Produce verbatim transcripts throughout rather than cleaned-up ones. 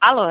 Alô?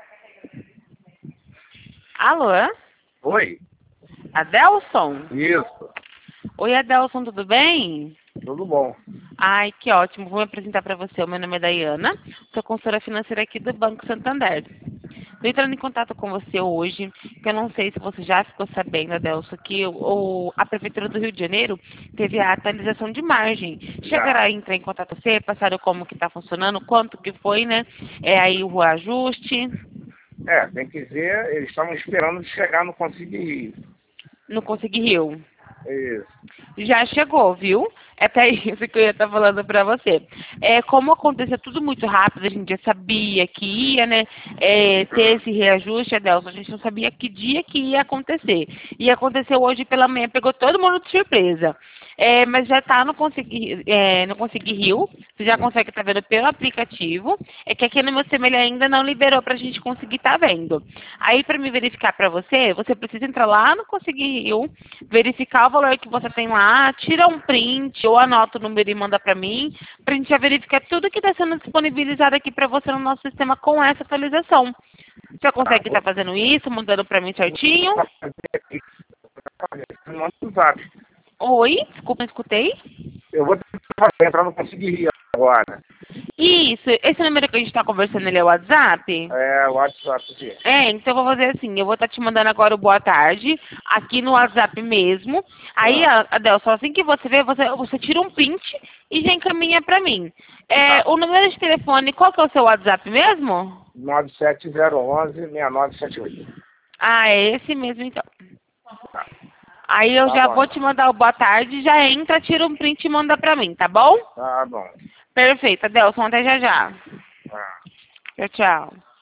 Alô? Oi? Adelson? Isso. Oi, Adelson, tudo bem? Tudo bom. Ai, que ótimo. Vou me apresentar para você. O meu nome é Dayana, sou consultora financeira aqui do Banco Santander. Estou entrando em contato com você hoje, que eu não sei se você já ficou sabendo, Adelson, que o, a Prefeitura do Rio de Janeiro teve a atualização de margem. Chegaram Já. a entrar em contato com você, passaram como que está funcionando, quanto que foi, né? É aí o ajuste. É, tem que ver, eles estavam esperando de chegar, não consegui. Não conseguiu. Isso. Já chegou, viu? É até isso que eu ia estar falando para você. É, como aconteceu tudo muito rápido, a gente já sabia que ia, né, é, ter esse reajuste, Adelson, a gente não sabia que dia que ia acontecer. E aconteceu hoje pela manhã, pegou todo mundo de surpresa. É, mas já está no Consegui, é, no Consegui Rio, você já consegue estar vendo pelo aplicativo, é que aqui no meu Semelha ainda não liberou para a gente conseguir estar vendo. Aí, para me verificar para você, você precisa entrar lá no Consegui Rio, verificar o valor que você tem lá, tira um print ou anota o número e manda para mim, para a gente já verificar tudo que está sendo disponibilizado aqui para você no nosso sistema com essa atualização. Você Tá, consegue vou estar fazendo isso, mandando para mim certinho? fazer aqui. Manda no zap. Oi? Desculpa, não escutei. Eu vou tentar entrar, não consegui agora. Isso, esse número que a gente está conversando, ele é o WhatsApp? É, o WhatsApp aqui. É, então eu vou fazer assim, eu vou estar te mandando agora o boa tarde, aqui no WhatsApp mesmo. Aí, Ah, a- Adelson, assim que você vê, você, você tira um print e já encaminha pra mim. É, tá. o número de telefone, qual que é o seu WhatsApp mesmo? nove sete zero um um seis nove sete oito. Ah, é esse mesmo então. Tá, Aí eu tá já bom vou te então. mandar o boa tarde, já entra, tira um print e manda pra mim, tá bom? Tá bom. Perfeito, Adelson, até já já. Tá. Tchau, tchau.